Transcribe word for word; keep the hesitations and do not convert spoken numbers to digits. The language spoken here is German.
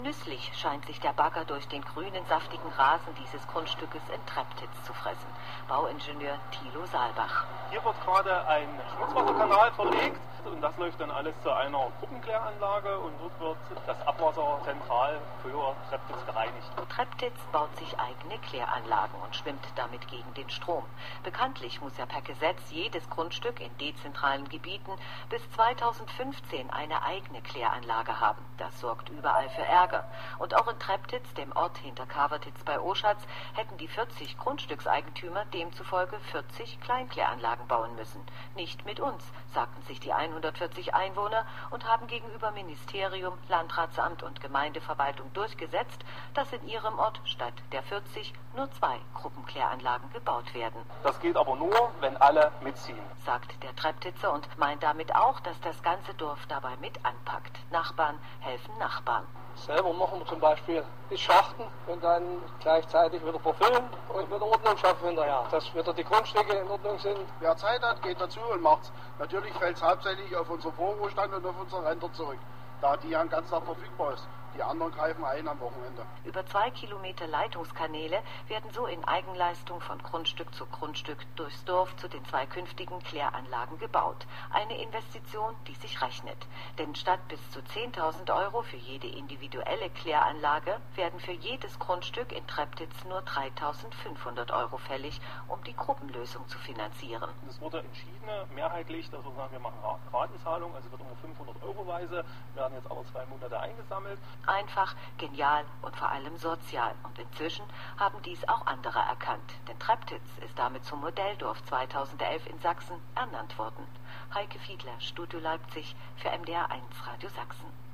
Genüsslich scheint sich der Bagger durch den grünen, saftigen Rasen dieses Grundstückes in Trepptitz zu fressen. Bauingenieur Thilo Saalbach. Hier wird gerade ein Schmutzwasserkanal verlegt und das läuft dann alles zu einer Gruppenkläranlage und dort wird das Abwasser zentral für Trepptitz gereinigt. Trepptitz baut sich eigene Kläranlagen und schwimmt damit gegen den Strom. Bekanntlich muss ja per Gesetz jedes Grundstück in dezentralen Gebieten bis zweitausendfünfzehn eine eigene Kläranlage haben. Das sorgt überall für Ärger. Und auch in Trepptitz, dem Ort hinter Kavertitz bei Oschatz, hätten die vierzig Grundstückseigentümer demzufolge vierzig Kleinkläranlagen bauen müssen. Nicht mit uns, sagten sich die hundertvierzig Einwohner und haben gegenüber Ministerium, Landratsamt und Gemeindeverwaltung durchgesetzt, dass in ihrem Ort statt der vierzig nur zwei Gruppenkläranlagen gebaut werden. Das geht aber nur, wenn alle mitziehen, sagt der Trepptitzer und meint damit auch, dass das ganze Dorf dabei mit anpackt. Nachbarn helfen Nachbarn. Selber machen wir zum Beispiel die Schachten und dann gleichzeitig wieder verfüllen und wieder Ordnung schaffen hinterher, dass wieder die Grundstücke in Ordnung sind. Wer Zeit hat, geht dazu und macht's. Natürlich fällt es hauptsächlich auf unseren Vorruhestand und auf unsere Rentner zurück, da die ja den ganzen Tag verfügbar ist. Die anderen greifen ein am Wochenende. Über zwei Kilometer Leitungskanäle werden so in Eigenleistung von Grundstück zu Grundstück durchs Dorf zu den zwei künftigen Kläranlagen gebaut. Eine Investition, die sich rechnet. Denn statt bis zu zehntausend Euro für jede individuelle Kläranlage werden für jedes Grundstück in Trepptitz nur dreitausendfünfhundert Euro fällig, um die Gruppenlösung zu finanzieren. Es wurde entschieden, mehrheitlich, dass wir sagen, wir machen Ratenzahlung, also wird immer fünfhundert Euro weise, werden jetzt aber zwei Monate eingesammelt. Einfach, genial und vor allem sozial. Und inzwischen haben dies auch andere erkannt. Denn Trepptitz ist damit zum Modelldorf zweitausendelf in Sachsen ernannt worden. Heike Fiedler, Studio Leipzig für M D R eins Radio Sachsen.